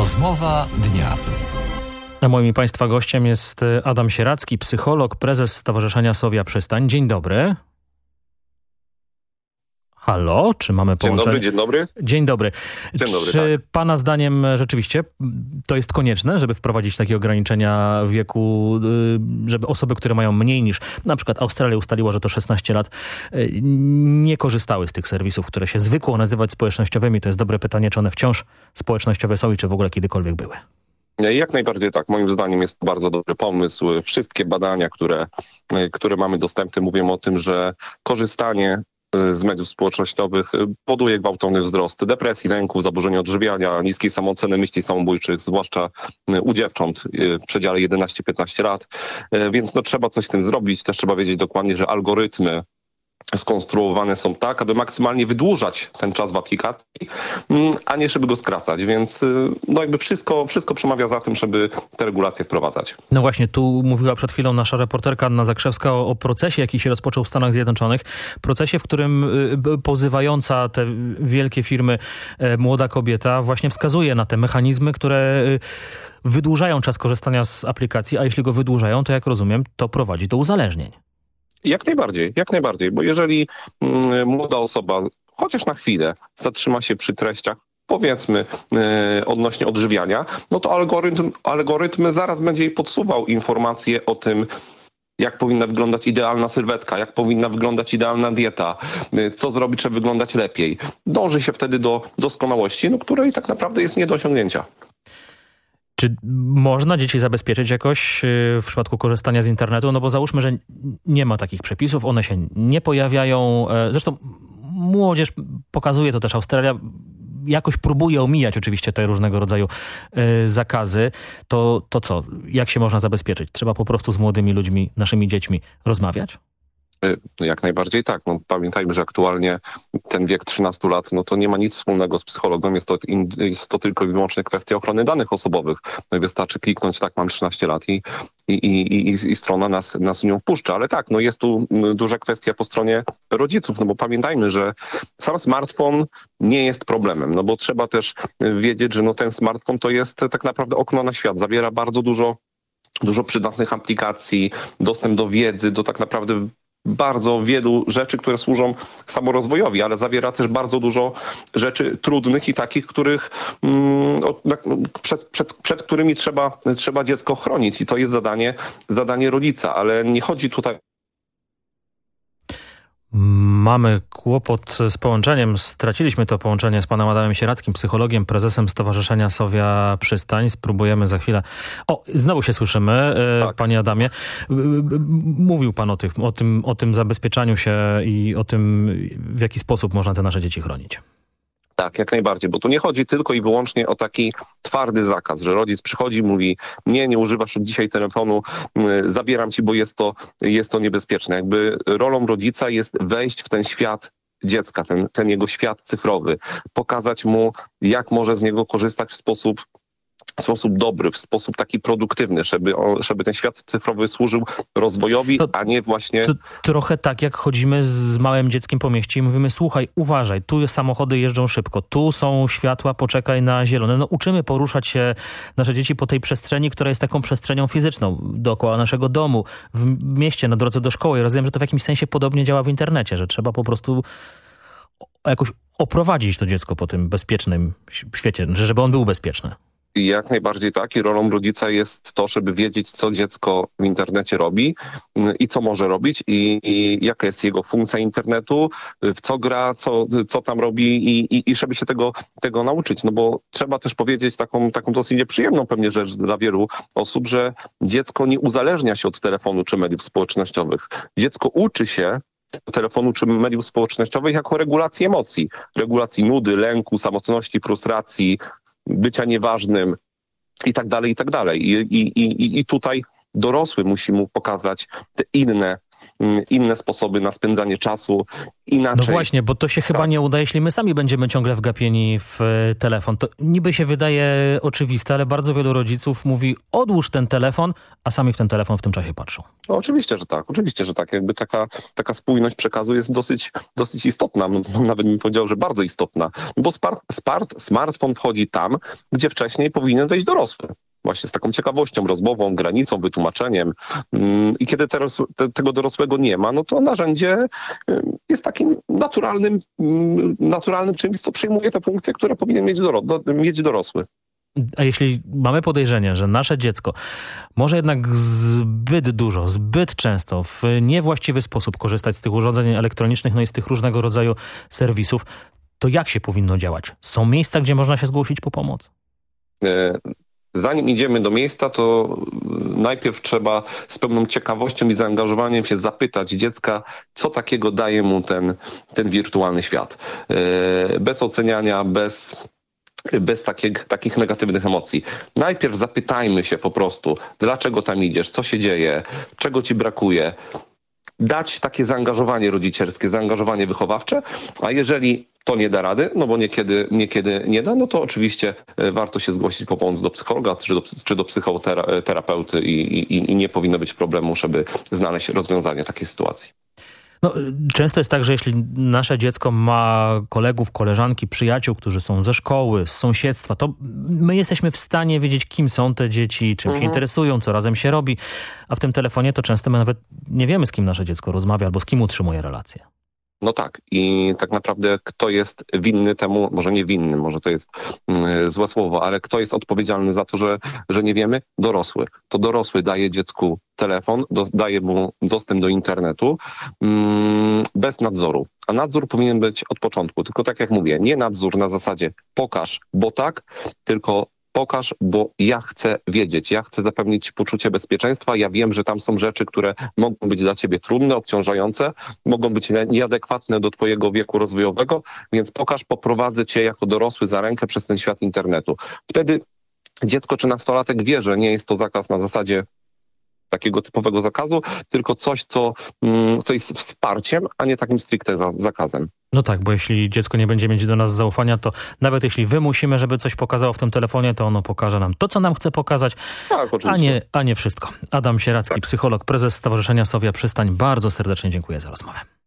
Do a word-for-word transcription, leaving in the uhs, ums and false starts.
Rozmowa dnia. A moim Państwa gościem jest Adam Sieracki, psycholog, prezes Stowarzyszenia Sowia Przystań. Dzień dobry. Halo, czy mamy połączenie? Dzień dobry, dzień dobry. Dzień dobry. Dzień dobry, czy tak. Pana zdaniem rzeczywiście to jest konieczne, żeby wprowadzić takie ograniczenia wieku, żeby osoby, które mają mniej niż, na przykład Australia ustaliła, że to szesnaście lat, nie korzystały z tych serwisów, które się zwykło nazywać społecznościowymi? To jest dobre pytanie, czy one wciąż społecznościowe są i czy w ogóle kiedykolwiek były? Jak najbardziej tak. Moim zdaniem jest to bardzo dobry pomysł. Wszystkie badania, które, które mamy dostępne, mówią o tym, że korzystanie z mediów społecznościowych powoduje gwałtowny wzrost depresji, lęków, zaburzeń odżywiania, niskiej samooceny, myśli samobójczych, zwłaszcza u dziewcząt w przedziale jedenaście piętnaście lat. Więc no, trzeba coś z tym zrobić. Też trzeba wiedzieć dokładnie, że algorytmy skonstruowane są tak, aby maksymalnie wydłużać ten czas w aplikacji, a nie żeby go skracać. Więc no jakby wszystko, wszystko przemawia za tym, żeby te regulacje wprowadzać. No właśnie, tu mówiła przed chwilą nasza reporterka Anna Zakrzewska o, o procesie, jaki się rozpoczął w Stanach Zjednoczonych. Procesie, w którym y, pozywająca te wielkie firmy y, młoda kobieta właśnie wskazuje na te mechanizmy, które y, wydłużają czas korzystania z aplikacji, a jeśli go wydłużają, to jak rozumiem, to prowadzi do uzależnień. Jak najbardziej, jak najbardziej, bo jeżeli mm, młoda osoba chociaż na chwilę zatrzyma się przy treściach, powiedzmy e, odnośnie odżywiania, no to algorytm, algorytm zaraz będzie jej podsuwał informacje o tym, jak powinna wyglądać idealna sylwetka, jak powinna wyglądać idealna dieta, co zrobić, żeby wyglądać lepiej. Dąży się wtedy do doskonałości, no, której tak naprawdę jest nie do osiągnięcia. Czy można dzieci zabezpieczyć jakoś w przypadku korzystania z internetu? No bo załóżmy, że nie ma takich przepisów, one się nie pojawiają. Zresztą młodzież, pokazuje to też Australia, jakoś próbuje omijać oczywiście te różnego rodzaju zakazy. To, to co? Jak się można zabezpieczyć? Trzeba po prostu z młodymi ludźmi, naszymi dziećmi rozmawiać? Jak najbardziej tak. No, pamiętajmy, że aktualnie ten wiek trzynastu lat, no to nie ma nic wspólnego z psychologią. Jest to, jest to tylko i wyłącznie kwestia ochrony danych osobowych. No, wystarczy kliknąć, tak, mam trzynaście lat i, i, i, i, i strona nas, nas nią wpuszcza. Ale tak, no jest tu duża kwestia po stronie rodziców, no bo pamiętajmy, że sam smartfon nie jest problemem, no bo trzeba też wiedzieć, że no ten smartfon to jest tak naprawdę okno na świat. Zawiera bardzo dużo, dużo przydatnych aplikacji, dostęp do wiedzy, do tak naprawdę bardzo wielu rzeczy, które służą samorozwojowi, ale zawiera też bardzo dużo rzeczy trudnych i takich, których mm, przed, przed, przed którymi trzeba, trzeba dziecko chronić i to jest zadanie, zadanie rodzica, ale nie chodzi tutaj. Mamy kłopot z połączeniem. Straciliśmy to połączenie z panem Adamem Sierackim, psychologiem, prezesem Stowarzyszenia Sowia Przystań. Spróbujemy za chwilę... O, znowu się słyszymy, tak. Panie Adamie. Mówił pan o, tych, o, tym, o tym zabezpieczaniu się i o tym, w jaki sposób można te nasze dzieci chronić. Tak, jak najbardziej, bo tu nie chodzi tylko i wyłącznie o taki twardy zakaz, że rodzic przychodzi i mówi, nie, nie używasz od dzisiaj telefonu, zabieram ci, bo jest to, jest to niebezpieczne. Jakby rolą rodzica jest wejść w ten świat dziecka, ten, ten jego świat cyfrowy, pokazać mu, jak może z niego korzystać w sposób w sposób dobry, w sposób taki produktywny, żeby, żeby ten świat cyfrowy służył rozwojowi, to, a nie właśnie... To trochę tak, jak chodzimy z małym dzieckiem po mieście i mówimy, słuchaj, uważaj, tu samochody jeżdżą szybko, tu są światła, poczekaj na zielone. No uczymy poruszać się nasze dzieci po tej przestrzeni, która jest taką przestrzenią fizyczną, dookoła naszego domu, w mieście, na drodze do szkoły. Ja rozumiem, że to w jakimś sensie podobnie działa w internecie, że trzeba po prostu jakoś oprowadzić to dziecko po tym bezpiecznym świecie, żeby on był bezpieczny. Jak najbardziej tak i rolą rodzica jest to, żeby wiedzieć, co dziecko w internecie robi i co może robić i, i jaka jest jego funkcja internetu, w co gra, co, co tam robi i, i, i żeby się tego, tego nauczyć. No bo trzeba też powiedzieć taką, taką dosyć nieprzyjemną pewnie rzecz dla wielu osób, że dziecko nie uzależnia się od telefonu czy mediów społecznościowych. Dziecko uczy się telefonu czy mediów społecznościowych jako regulacji emocji. Regulacji nudy, lęku, samotności, frustracji, bycia nieważnym i tak dalej, i tak dalej. I, i, i, i tutaj dorosły musi mu pokazać te inne inne sposoby na spędzanie czasu, inaczej. No właśnie, bo to się chyba tak. nie uda, jeśli my sami będziemy ciągle wgapieni w telefon. To niby się wydaje oczywiste, ale bardzo wielu rodziców mówi odłóż ten telefon, a sami w ten telefon w tym czasie patrzą. No, oczywiście, że tak. Oczywiście, że tak. Jakby taka, taka spójność przekazu jest dosyć, dosyć istotna. Nawet bym powiedział, że bardzo istotna. Bo smart, smart, smartfon wchodzi tam, gdzie wcześniej powinien wejść dorosły. Właśnie z taką ciekawością, rozmową, granicą, wytłumaczeniem. I kiedy te, te, tego dorosłego nie ma, no to narzędzie jest takim naturalnym, naturalnym czymś, co przyjmuje te funkcje, które powinien mieć, doro, do, mieć dorosły. A jeśli mamy podejrzenie, że nasze dziecko może jednak zbyt dużo, zbyt często, w niewłaściwy sposób korzystać z tych urządzeń elektronicznych, no i z tych różnego rodzaju serwisów, to jak się powinno działać? Są miejsca, gdzie można się zgłosić po pomoc? Zanim idziemy do miejsca, to najpierw trzeba z pełną ciekawością i zaangażowaniem się zapytać dziecka, co takiego daje mu ten, ten wirtualny świat. Bez oceniania, bez... bez takich, takich negatywnych emocji. Najpierw zapytajmy się po prostu, dlaczego tam idziesz, co się dzieje, czego ci brakuje. Dać takie zaangażowanie rodzicielskie, zaangażowanie wychowawcze, a jeżeli to nie da rady, no bo niekiedy, niekiedy nie da, no to oczywiście warto się zgłosić po pomoc do psychologa czy do, czy do psychoterapeuty i, i, i nie powinno być problemu, żeby znaleźć rozwiązanie takiej sytuacji. No, często jest tak, że jeśli nasze dziecko ma kolegów, koleżanki, przyjaciół, którzy są ze szkoły, z sąsiedztwa, to my jesteśmy w stanie wiedzieć, kim są te dzieci, czym mhm. się interesują, co razem się robi, a w tym telefonie to często my nawet nie wiemy, z kim nasze dziecko rozmawia albo z kim utrzymuje relacje. No tak i tak naprawdę kto jest winny temu, może nie winny, może to jest mm, złe słowo, ale kto jest odpowiedzialny za to, że, że nie wiemy? Dorosły. To dorosły daje dziecku telefon, do, daje mu dostęp do internetu mm, bez nadzoru. A nadzór powinien być od początku. Tylko tak jak mówię, nie nadzór na zasadzie pokaż, bo tak, tylko pokaż, bo ja chcę wiedzieć, ja chcę zapewnić poczucie bezpieczeństwa, ja wiem, że tam są rzeczy, które mogą być dla ciebie trudne, obciążające, mogą być nieadekwatne do twojego wieku rozwojowego, więc pokaż, poprowadzę cię jako dorosły za rękę przez ten świat internetu. Wtedy dziecko czy nastolatek wie, że nie jest to zakaz na zasadzie takiego typowego zakazu, tylko coś, co, co jest wsparciem, a nie takim stricte za, zakazem. No tak, bo jeśli dziecko nie będzie mieć do nas zaufania, to nawet jeśli wymusimy, żeby coś pokazało w tym telefonie, to ono pokaże nam to, co nam chce pokazać, tak, a, nie, a nie wszystko. Adam Sieracki, tak. Psycholog, prezes Stowarzyszenia Sowia Przystań. Bardzo serdecznie dziękuję za rozmowę.